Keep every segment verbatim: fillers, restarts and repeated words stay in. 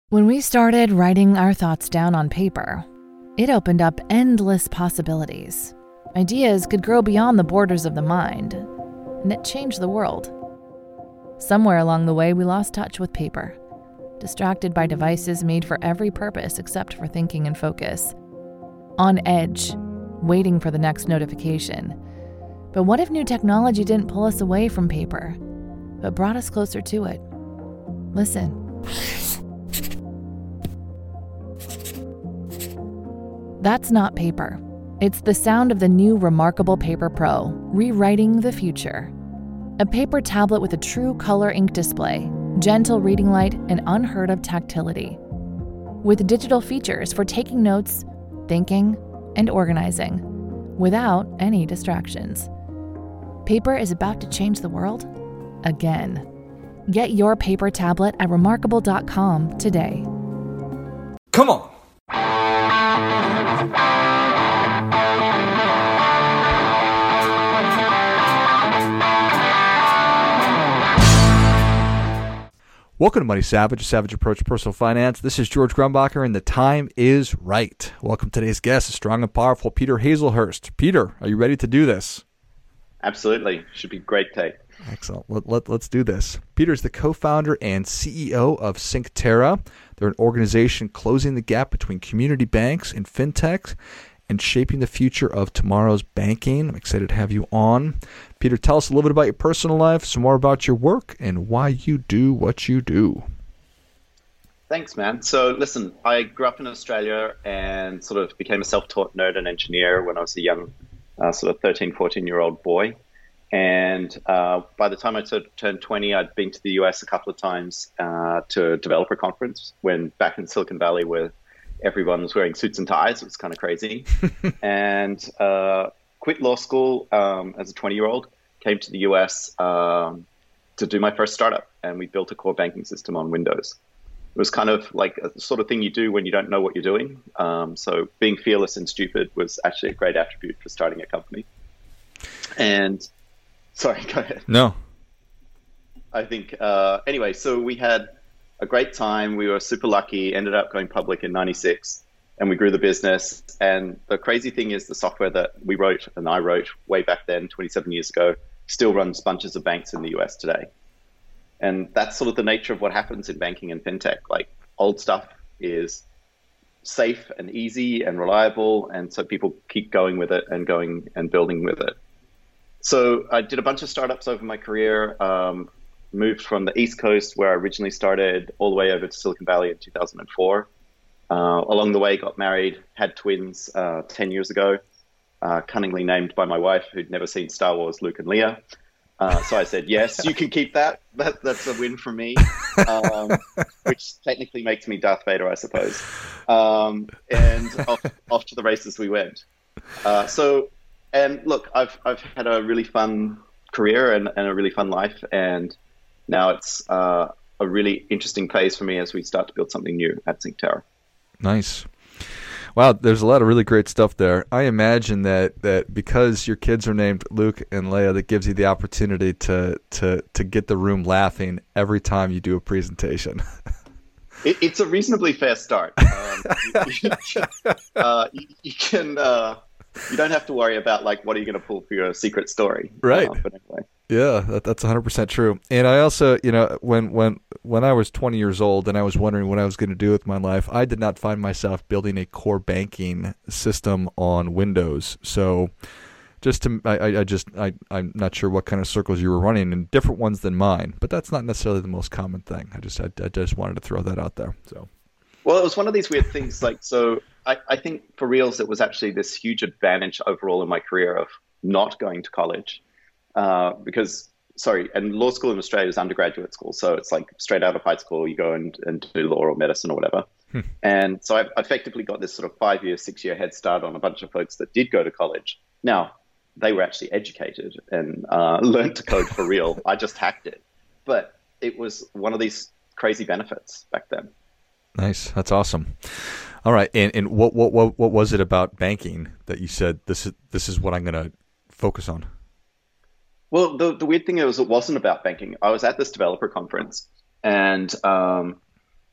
When we started writing our thoughts down on paper, it opened up endless possibilities. Ideas could grow beyond the borders of the mind, and it changed the world. Somewhere along the way, we lost touch with paper, distracted by devices made for every purpose except for thinking and focus. On edge, waiting for the next notification. But what if new technology didn't pull us away from paper, but brought us closer to it? Listen. That's not paper. It's the sound of the new Remarkable Paper Pro, rewriting the future. A paper tablet with a true color ink display, gentle reading light, and unheard of tactility. With digital features for taking notes, thinking, and organizing, without any distractions. Paper is about to change the world again. Get your paper tablet at remarkable dot com today. Come on. Welcome to Money Savage, a Savage Approach to Personal Finance. This is George Grumbacher, and the time is right. Welcome to today's guest, a strong and powerful Peter Hazlehurst. Peter, are you ready to do this? Absolutely. Should be great take. Excellent. Let, let, let's do this. Peter is the co-founder and C E O of Synctera. They're an organization closing the gap between community banks and fintech and shaping the future of tomorrow's banking. I'm excited to have you on. Peter, tell us a little bit about your personal life, some more about your work, and why you do what you do. Thanks, man. So listen, I grew up in Australia and sort of became a self-taught nerd and engineer when I was a young uh, sort of thirteen, fourteen-year-old boy. And uh, by the time I t- turned twenty, I'd been to the U S a couple of times uh, to a developer conference when back in Silicon Valley where everyone was wearing suits and ties. It was kind of crazy. and uh, quit law school um, as a twenty-year-old, came to the U S um, to do my first startup, and we built a core banking system on Windows. It was kind of like a sort of thing you do when you don't know what you're doing. Um, so being fearless and stupid was actually a great attribute for starting a company. And sorry, go ahead. No. I think, uh, anyway, so we had a great time. We were super lucky, ended up going public in ninety-six, and we grew the business. And the crazy thing is the software that we wrote and I wrote way back then, twenty-seven years ago, still runs bunches of banks in the U S today. And that's sort of the nature of what happens in banking and fintech. Like, old stuff is safe and easy and reliable, and so people keep going with it and going and building with it. So I did a bunch of startups over my career, um, moved from the East Coast, where I originally started, all the way over to Silicon Valley in two thousand four. Uh, along the way, got married, had twins uh, ten years ago, uh, cunningly named by my wife, who'd never seen Star Wars, Luke and Leia. Uh, so I said, yes, you can keep that. that that's a win for me, um, which technically makes me Darth Vader, I suppose. Um, and off, off to the races we went. Uh, so, and look, I've I've had a really fun career and, and a really fun life, and now it's uh, a really interesting phase for me as we start to build something new at Synctera. Nice. Wow, there's a lot of really great stuff there. I imagine that, that because your kids are named Luke and Leia, that gives you the opportunity to to to get the room laughing every time you do a presentation. It, it's a reasonably fair start. Um, you, you, uh, you, you can uh, you don't have to worry about like what are you going to pull for your secret story, right? Uh, but anyway. Yeah, that, that's one hundred percent true. And I also, you know, when when when I was twenty years old and I was wondering what I was going to do with my life, I did not find myself building a core banking system on Windows. So just to, I, I just, I, I'm not sure what kind of circles you were running in, different ones than mine, but that's not necessarily the most common thing. I just, I, I just wanted to throw that out there. So, well, it was one of these weird things. Like, so I, I think for reals, it was actually this huge advantage overall in my career of not going to college. Uh, because, sorry, and law school in Australia is undergraduate school. So it's like straight out of high school, you go and, and do law or medicine or whatever. Hmm. And so I effectively got this sort of five-year, six-year head start on a bunch of folks that did go to college. Now, they were actually educated and uh, learned to code for real. I just hacked it. But it was one of these crazy benefits back then. Nice. That's awesome. All right. And, and what, what, what, what was it about banking that you said, this is, this is what I'm going to focus on? Well, the, the weird thing is it wasn't about banking. I was at this developer conference, and um,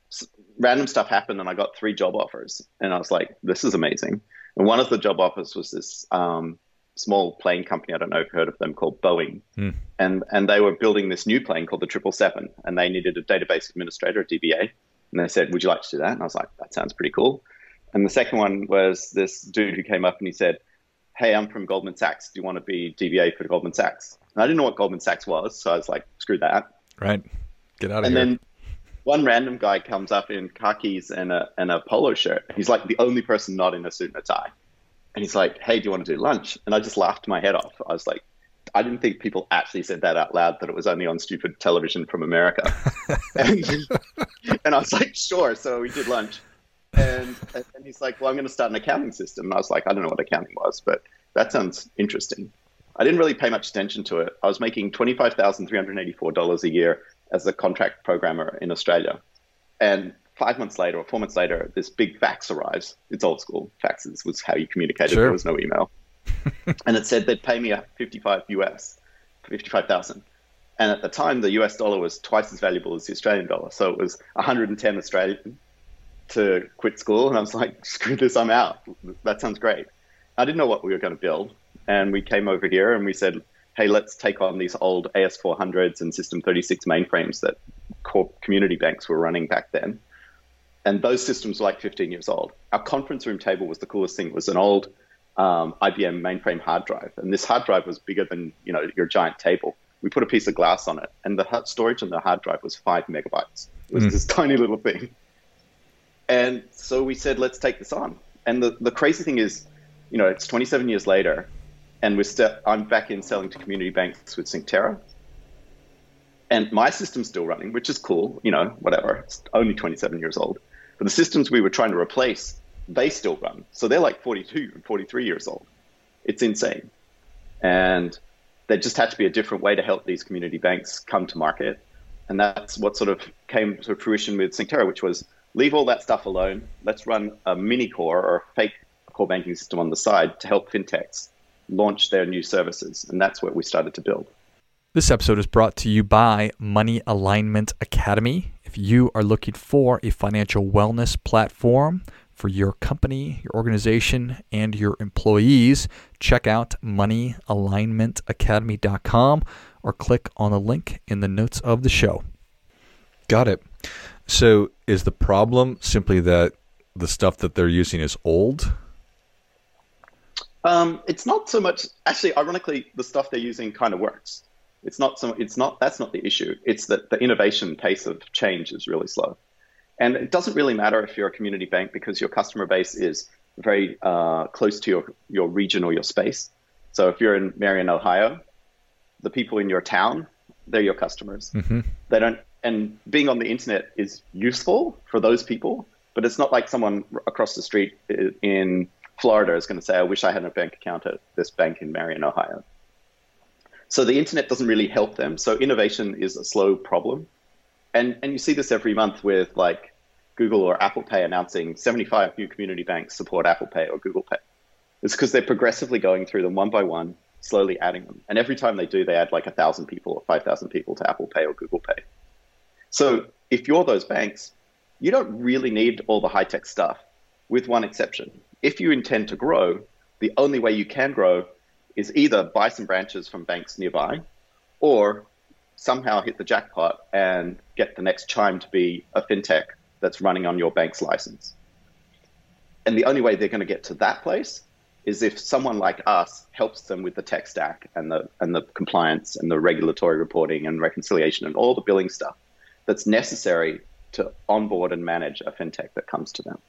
random stuff happened and I got three job offers. And I was like, this is amazing. And one of the job offers was this um, small plane company. I don't know if you've heard of them, called Boeing. Mm. And and they were building this new plane called the triple seven. And they needed a database administrator, a D B A. And they said, would you like to do that? And I was like, that sounds pretty cool. And the second one was this dude who came up and he said, hey, I'm from Goldman Sachs. Do you want to be D B A for Goldman Sachs? And I didn't know what Goldman Sachs was. So I was like, screw that. Right. Get out of and here. And then one random guy comes up in khakis and a, and a polo shirt. He's like the only person not in a suit and a tie. And he's like, hey, do you want to do lunch? And I just laughed my head off. I was like, I didn't think people actually said that out loud, that it was only on stupid television from America. and, and I was like, sure. So we did lunch. And, and he's like, well, I'm going to start an accounting system. And I was like, I don't know what accounting was, but that sounds interesting. I didn't really pay much attention to it. I was making twenty-five thousand three hundred eighty-four dollars a year as a contract programmer in Australia. And five months later or four months later, this big fax arrives. It's old school. Faxes was how you communicated. Sure. There was no email. And it said they'd pay me fifty-five U S, fifty-five thousand. And at the time, the U S dollar was twice as valuable as the Australian dollar. So it was one hundred ten Australian to quit school. And I was like, screw this, I'm out. That sounds great. I didn't know what we were going to build. And we came over here and we said, hey, let's take on these old A S four hundreds and System thirty-six mainframes that core community banks were running back then. And those systems were like fifteen years old. Our conference room table was the coolest thing. It was an old um, I B M mainframe hard drive. And this hard drive was bigger than, you know, your giant table. We put a piece of glass on it, and the storage on the hard drive was five megabytes. It was mm. this tiny little thing. And so we said, let's take this on. And the, the crazy thing is, you know, it's twenty-seven years later, and we're still, I'm back in selling to community banks with Synctera. And my system's still running, which is cool, you know, whatever. It's only twenty-seven years old. But the systems we were trying to replace, they still run. So they're like forty-two and forty-three years old. It's insane. And there just had to be a different way to help these community banks come to market. And that's what sort of came to fruition with Synctera, which was leave all that stuff alone. Let's run a mini core or a fake core banking system on the side to help fintechs launch their new services. And that's what we started to build. This episode is brought to you by Money Alignment Academy. If you are looking for a financial wellness platform for your company, your organization, and your employees, check out money alignment academy dot com or click on the link in the notes of the show. Got it. So is the problem simply that the stuff that they're using is old? Um, it's not so much, actually, ironically, the stuff they're using kind of works. It's not so, it's not, that's not the issue. It's that the innovation pace of change is really slow. And it doesn't really matter if you're a community bank because your customer base is very uh, close to your, your region or your space. So if you're in Marion, Ohio, the people in your town, they're your customers. Mm-hmm. They don't, and being on the internet is useful for those people, but it's not like someone across the street in Florida is going to say, I wish I had a bank account at this bank in Marion, Ohio. So the internet doesn't really help them. So innovation is a slow problem. And and you see this every month with like Google or Apple Pay announcing seventy-five new community banks support Apple Pay or Google Pay. It's because they're progressively going through them one by one, slowly adding them. And every time they do, they add like one thousand people or five thousand people to Apple Pay or Google Pay. So if you're those banks, you don't really need all the high-tech stuff, with one exception. If you intend to grow, the only way you can grow is either buy some branches from banks nearby or somehow hit the jackpot and get the next Chime to be a fintech that's running on your bank's license. And the only way they're going to get to that place is if someone like us helps them with the tech stack and the and the compliance and the regulatory reporting and reconciliation and all the billing stuff that's necessary to onboard and manage a fintech that comes to them.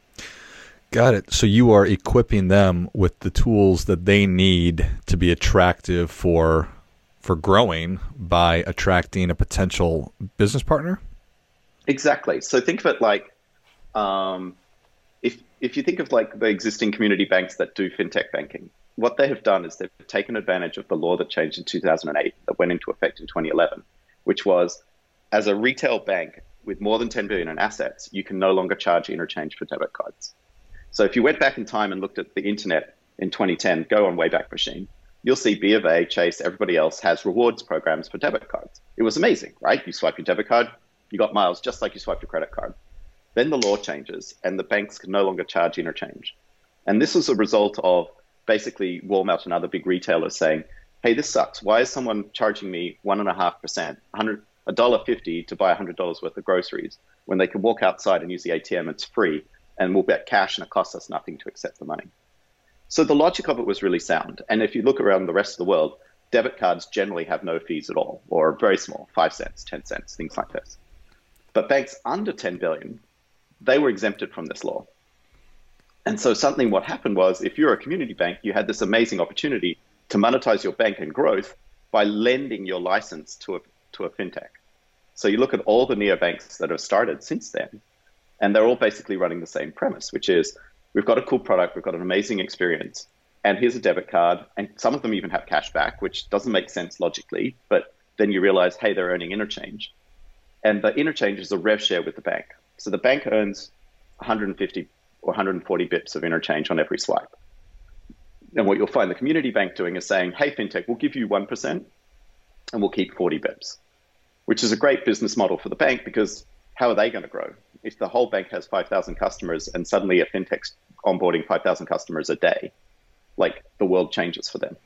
Got it. So you are equipping them with the tools that they need to be attractive for for growing by attracting a potential business partner? Exactly. So think of it like, um, if if you think of like the existing community banks that do fintech banking, what they have done is they've taken advantage of the law that changed in two thousand eight that went into effect in twenty eleven, which was as a retail bank with more than ten billion in assets, you can no longer charge interchange for debit cards. So if you went back in time and looked at the internet in twenty ten, go on Wayback Machine, you'll see B of A, Chase, everybody else has rewards programs for debit cards. It was amazing, right? You swipe your debit card, You got miles just like you swiped a credit card. Then the law changes and the banks can no longer charge interchange. And this was a result of basically Walmart and other big retailers saying, hey, this sucks. Why is someone charging me one and a half percent, a dollar fifty to buy a hundred dollars worth of groceries when they can walk outside and use the A T M, it's free, and we'll get cash and it costs us nothing to accept the money. So the logic of it was really sound. And if you look around the rest of the world, debit cards generally have no fees at all, or very small, five cents, ten cents, things like this. But banks under ten billion, they were exempted from this law. And so something what happened was, if you're a community bank, you had this amazing opportunity to monetize your bank and growth by lending your license to a, to a fintech. So you look at all the neobanks that have started since then, and they're all basically running the same premise, which is we've got a cool product, we've got an amazing experience, and here's a debit card, and some of them even have cash back, which doesn't make sense logically, but then you realize, hey, they're earning interchange. And the interchange is a rev share with the bank. So the bank earns one hundred fifty or one hundred forty bips of interchange on every swipe. And what you'll find the community bank doing is saying, hey, fintech, we'll give you one percent and we'll keep forty bips, which is a great business model for the bank because how are they going to grow? If the whole bank has five thousand customers and suddenly a fintech's onboarding five thousand customers a day, like the world changes for them.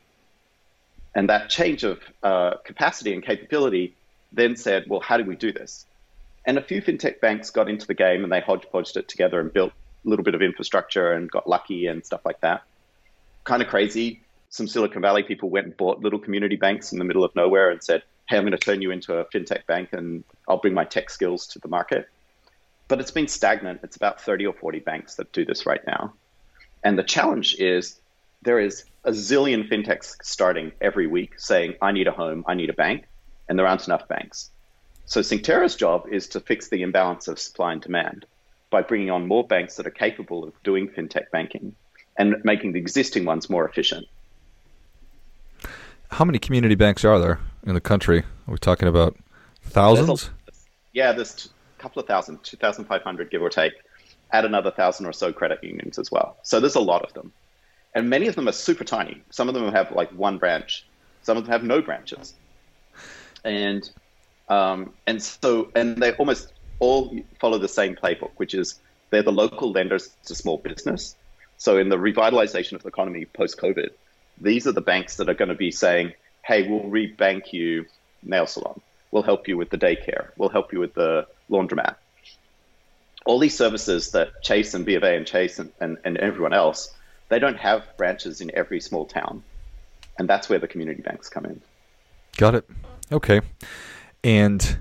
And that change of uh, capacity and capability then said, well, how do we do this? And a few fintech banks got into the game and they hodgepodged it together and built a little bit of infrastructure and got lucky and stuff like that. Kind of crazy. Some Silicon Valley people went and bought little community banks in the middle of nowhere and said, hey, I'm going to turn you into a fintech bank and I'll bring my tech skills to the market. But it's been stagnant. It's about thirty or forty banks that do this right now. And the challenge is there is a zillion fintechs starting every week saying, I need a home, I need a bank, and there aren't enough banks. So Synctera's job is to fix the imbalance of supply and demand by bringing on more banks that are capable of doing fintech banking and making the existing ones more efficient. How many community banks are there in the country? Are we talking about thousands? There's a, yeah, there's a couple of thousand, two thousand five hundred, give or take. Add another thousand or so credit unions as well. So there's a lot of them. And many of them are super tiny. Some of them have like one branch. Some of them have no branches. And um, and so and they almost all follow the same playbook, which is they're the local lenders to small business. So in the revitalization of the economy post-COVID, these are the banks that are going to be saying, hey, we'll rebank you nail salon. We'll help you with the daycare. We'll help you with the laundromat. All these services that Chase and B of A and Chase and, and, and everyone else, they don't have branches in every small town. And that's where the community banks come in. Got it. Okay. And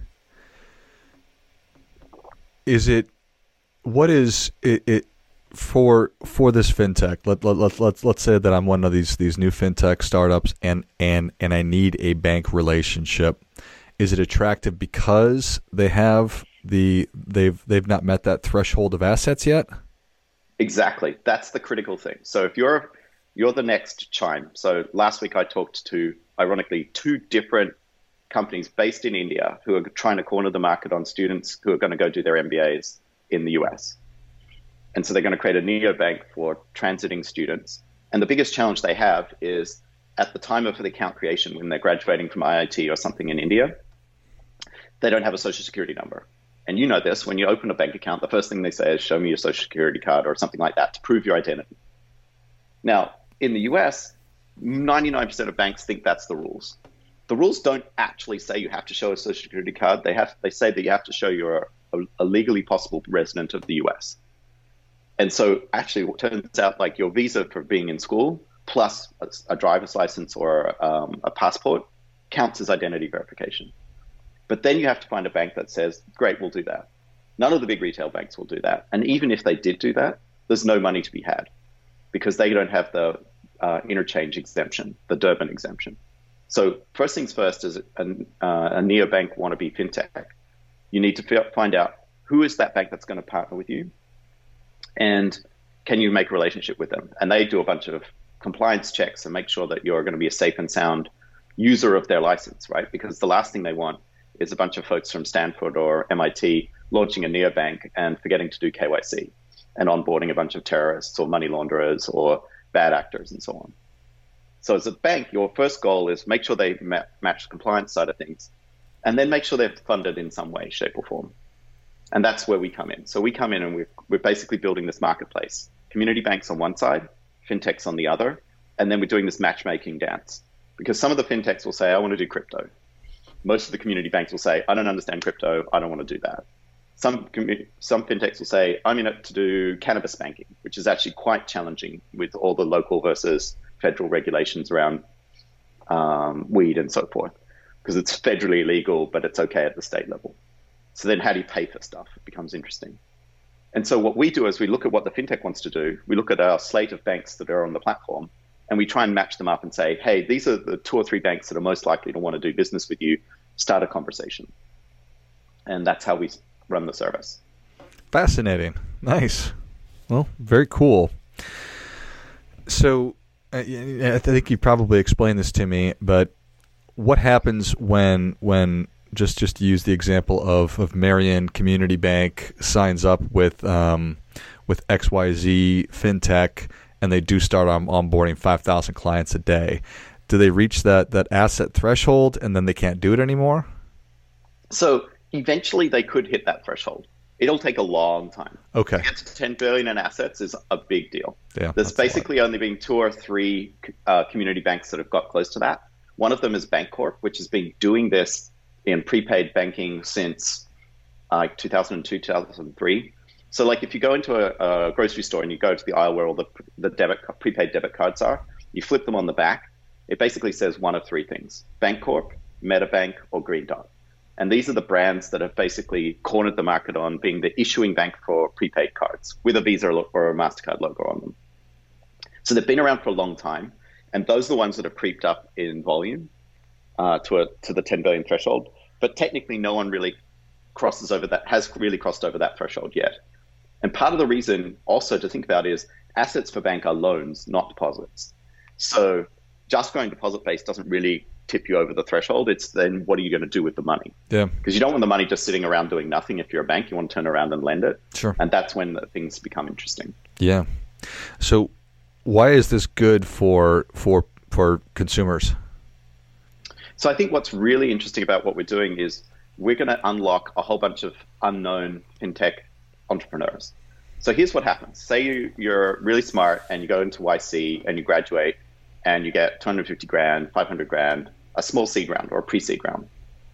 is it, what is it, it for for this fintech? Let let let let's let's say that I'm one of these these new fintech startups and and and I need a bank relationship. Is it attractive because they have the they've they've not met that threshold of assets yet? Exactly. That's the critical thing. So if you're you're the next Chime. So last week I talked to, ironically, two different companies based in India who are trying to corner the market on students who are going to go do their M B As in the U S. And so they're going to create a neobank for transiting students. And the biggest challenge they have is at the time of the account creation, when they're graduating from I I T or something in India, they don't have a social security number. And you know this, when you open a bank account, the first thing they say is show me your social security card or something like that to prove your identity. Now, in the U S, ninety-nine percent of banks think that's the rules. The rules don't actually say you have to show a social security card. They have they say that you have to show you're a, a legally possible resident of the U S. And so actually it turns out like your visa for being in school plus a, a driver's license or um, a passport counts as identity verification. But then you have to find a bank that says, great, we'll do that. None of the big retail banks will do that. And even if they did do that, there's no money to be had because they don't have the uh, interchange exemption, the Durbin exemption. So first things first is a, uh, a neobank wannabe fintech. You need to f- find out who is that bank that's going to partner with you and can you make a relationship with them? And they do a bunch of compliance checks and make sure that you're going to be a safe and sound user of their license, right? Because the last thing they want is a bunch of folks from Stanford or M I T launching a neobank and forgetting to do K Y C and onboarding a bunch of terrorists or money launderers or bad actors and so on. So as a bank, your first goal is make sure they ma- match the compliance side of things. and then make sure they're funded in some way, shape, or form. And that's where we come in. So we come in and we're, we're basically building this marketplace. Community banks on one side, fintechs on the other, and then we're doing this matchmaking dance. Because some of the fintechs will say, I want to do crypto. Most of the community banks will say, I don't understand crypto, I don't want to do that. Some some fintechs will say, I'm in it to do cannabis banking, which is actually quite challenging with all the local versus federal regulations around um, weed and so forth, because it's federally illegal, but it's okay at the state level. So then how do you pay for stuff? It becomes interesting. And so what we do is we look at what the fintech wants to do. We look at our slate of banks that are on the platform, and we try and match them up and say, hey, these are the two or three banks that are most likely to want to do business with you. Start a conversation. And that's how we run the service. Fascinating. Nice. Well, very cool. So I think you probably explained this to me, but what happens when when just just to use the example of of Marion Community Bank signs up with um, with X Y Z FinTech, and they do start on onboarding five thousand clients a day? Do they reach that that asset threshold and then they can't do it anymore? So eventually they could hit that threshold. It'll take a long time. Okay. To get to ten billion in assets is a big deal. Yeah, There's basically only been two or three uh, community banks that have got close to that. One of them is Bancorp, which has been doing this in prepaid banking since uh, two thousand two, two thousand three. So like if you go into a, a grocery store and you go to the aisle where all the, the debit prepaid debit cards are, you flip them on the back, it basically says one of three things: Bancorp, MetaBank, or Green Dot. And these are the brands that have basically cornered the market on being the issuing bank for prepaid cards with a Visa or a MasterCard logo on them. So they've been around for a long time. And those are the ones that have creeped up in volume uh, to a, to the ten billion threshold. But technically, no one really crosses over that, has really crossed over that threshold yet. And part of the reason also to think about is assets for bank are loans, not deposits. So just going deposit-based doesn't really tip you over the threshold. It's then what are you going to do with the money? Yeah. Because you don't want the money just sitting around doing nothing. If you're a bank, you want to turn around and lend it. Sure. And that's when the things become interesting. Yeah. So why is this good for for for consumers? So I think what's really interesting about what we're doing is we're going to unlock a whole bunch of unknown fintech entrepreneurs. So here's what happens. Say you, you're really smart and you go into Y C and you graduate and you get two hundred fifty grand, five hundred grand, a small seed round or a pre-seed round.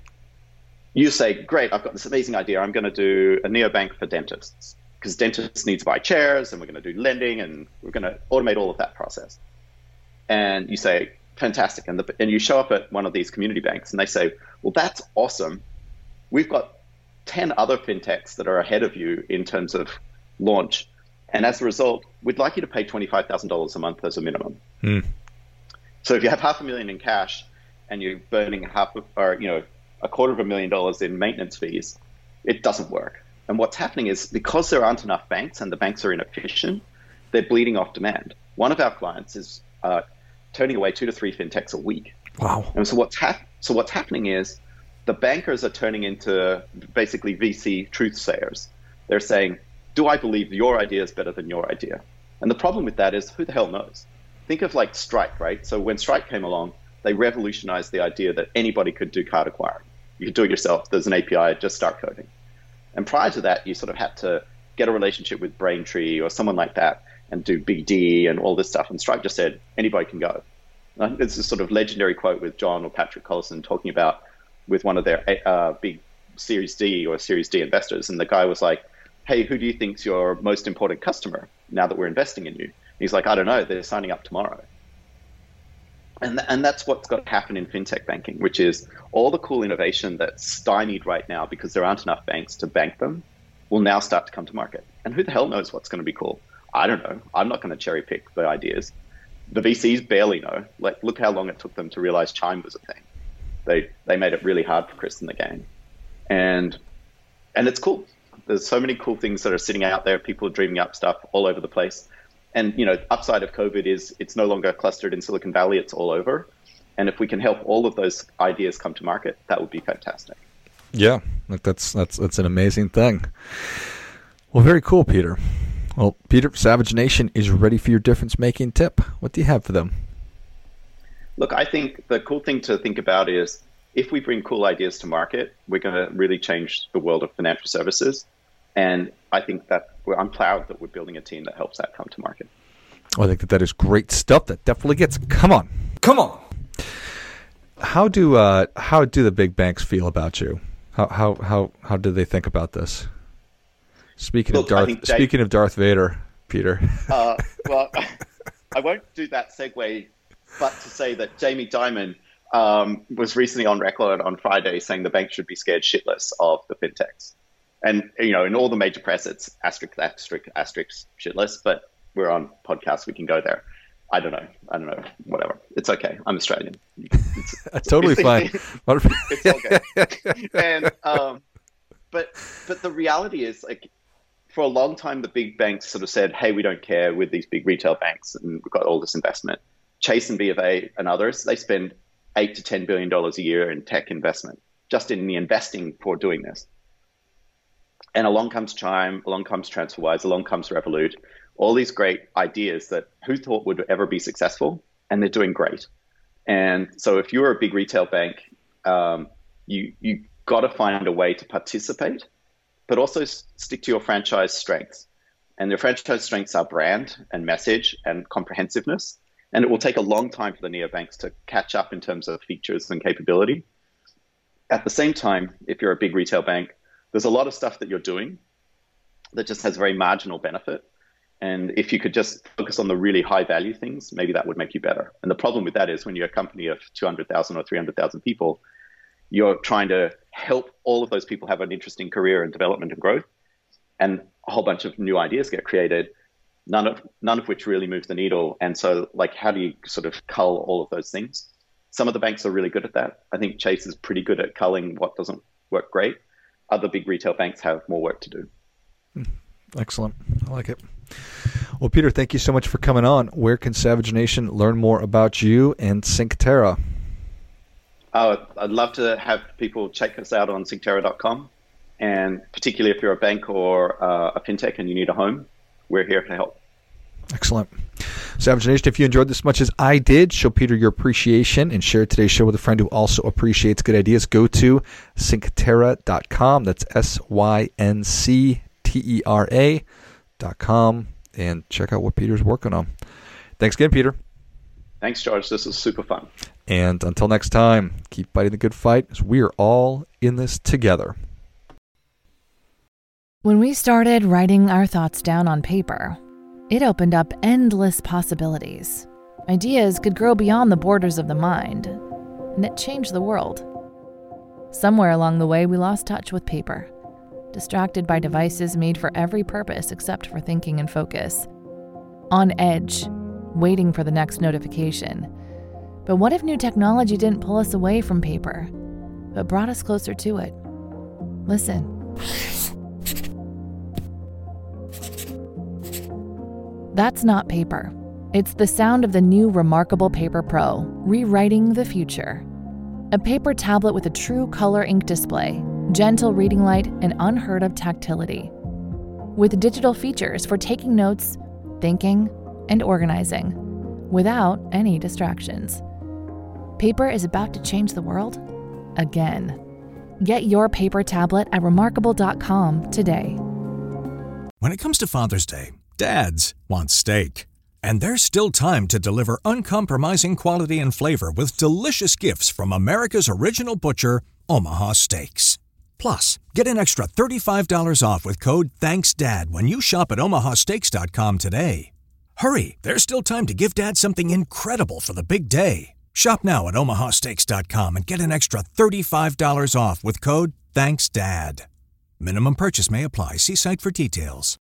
You say, great, I've got this amazing idea. I'm going to do a neobank for dentists because dentists need to buy chairs and we're going to do lending and we're going to automate all of that process. And you say, fantastic. And, the, and you show up at one of these community banks and they say, well, that's awesome. We've got ten other fintechs that are ahead of you in terms of launch. And as a result, we'd like you to pay twenty-five thousand dollars a month as a minimum. Hmm. So if you have half a million in cash and you're burning half of, or you know, a quarter of a million dollars in maintenance fees, it doesn't work. And what's happening is because there aren't enough banks and the banks are inefficient, they're bleeding off demand. One of our clients is uh, turning away two to three fintechs a week. Wow. And so what's hap- so what's happening is the bankers are turning into basically V C truth sayers. They're saying, do I believe your idea is better than your idea? And the problem with that is, who the hell knows? Think of like Stripe, right? So when Stripe came along, they revolutionized the idea that anybody could do card acquiring. You could do it yourself. There's an A P I, just start coding. And prior to that, you sort of had to get a relationship with Braintree or someone like that and do B D and all this stuff. And Stripe just said, anybody can go. And there's this sort of legendary quote with John or Patrick Collison talking about with one of their uh, big Series D or Series D investors. And the guy was like, hey, who do you think's your most important customer now that we're investing in you? He's like, I don't know, they're signing up tomorrow. And th- and that's what's got to happen in fintech banking, which is all the cool innovation that's stymied right now because there aren't enough banks to bank them will now start to come to market. And who the hell knows what's going to be cool? I don't know. I'm not going to cherry pick the ideas. The V Cs barely know. Like, look how long it took them to realize Chime was a thing. They they made it really hard for Chris in the game. And and it's cool. There's so many cool things that are sitting out there. People are dreaming up stuff all over the place. And, you know, upside of COVID is it's no longer clustered in Silicon Valley, it's all over. And if we can help all of those ideas come to market, that would be fantastic. Yeah, that's that's that's an amazing thing. Well, very cool, Peter. Well, Peter, Savage Nation is ready for your difference-making tip. What do you have for them? Look, I think the cool thing to think about is if we bring cool ideas to market, we're going to really change the world of financial services. And I think that we're, I'm proud that we're building a team that helps that come to market. Well, I think that that is great stuff. That definitely gets. Come on, come on. How do uh, how do the big banks feel about you? How how how how do they think about this? Speaking Look, of Darth, Jay, speaking of Darth Vader, Peter. uh, well, I won't do that segue, but to say that Jamie Dimon um, was recently on record on Friday saying the bank should be scared shitless of the fintechs. And, you know, in all the major press, it's asterisk, asterisk, asterisk, shitless, but we're on podcast. We can go there. I don't know. I don't know. Whatever. It's okay. I'm Australian. It's, it's totally it's, fine. It's all good. And, um, but, but the reality is, like, for a long time, the big banks sort of said, hey, we don't care with these big retail banks and we've got all this investment. Chase and B of A and others, they spend eight to ten billion dollars a year in tech investment, just in the investing for doing this. And along comes Chime, along comes TransferWise, along comes Revolut, all these great ideas that who thought would ever be successful, and they're doing great. And so if you're a big retail bank, um, you you got to find a way to participate, but also s- stick to your franchise strengths. And their franchise strengths are brand and message and comprehensiveness. And it will take a long time for the neobanks to catch up in terms of features and capability. At the same time, if you're a big retail bank, there's a lot of stuff that you're doing that just has very marginal benefit. And if you could just focus on the really high value things, maybe that would make you better. And the problem with that is when you're a company of two hundred thousand or three hundred thousand people, you're trying to help all of those people have an interesting career and development and growth. And a whole bunch of new ideas get created, none of none of which really moves the needle. And so, like, how do you sort of cull all of those things? Some of the banks are really good at that. I think Chase is pretty good at culling what doesn't work great. Other big retail banks have more work to do. Excellent. I like it. Well, Peter, thank you so much for coming on. Where can Savage Nation learn more about you and Synctera? Oh, I'd love to have people check us out on Synctera dot com. And particularly if you're a bank or uh, a fintech and you need a home, we're here to help. Excellent. Savage Nation, if you enjoyed this as much as I did, show Peter your appreciation and share today's show with a friend who also appreciates good ideas. Go to Synctera dot com. That's S Y N C T E R A dot com. And check out what Peter's working on. Thanks again, Peter. Thanks, George. This was super fun. And until next time, keep fighting the good fight, as we are all in this together. When we started writing our thoughts down on paper, it opened up endless possibilities. Ideas could grow beyond the borders of the mind, and it changed the world. Somewhere along the way, we lost touch with paper, distracted by devices made for every purpose except for thinking and focus. On edge, waiting for the next notification. But what if new technology didn't pull us away from paper, but brought us closer to it? Listen. That's not paper. It's the sound of the new Remarkable Paper Pro, rewriting the future. A paper tablet with a true color ink display, gentle reading light, and unheard of tactility. With digital features for taking notes, thinking, and organizing, without any distractions. Paper is about to change the world again. Get your paper tablet at remarkable dot com today. When it comes to Father's Day, dads want steak. And there's still time to deliver uncompromising quality and flavor with delicious gifts from America's original butcher, Omaha Steaks. Plus, get an extra thirty-five dollars off with code THANKSDAD when you shop at omaha steaks dot com today. Hurry, there's still time to give Dad something incredible for the big day. Shop now at omaha steaks dot com and get an extra thirty-five dollars off with code THANKSDAD. Minimum purchase may apply. See site for details.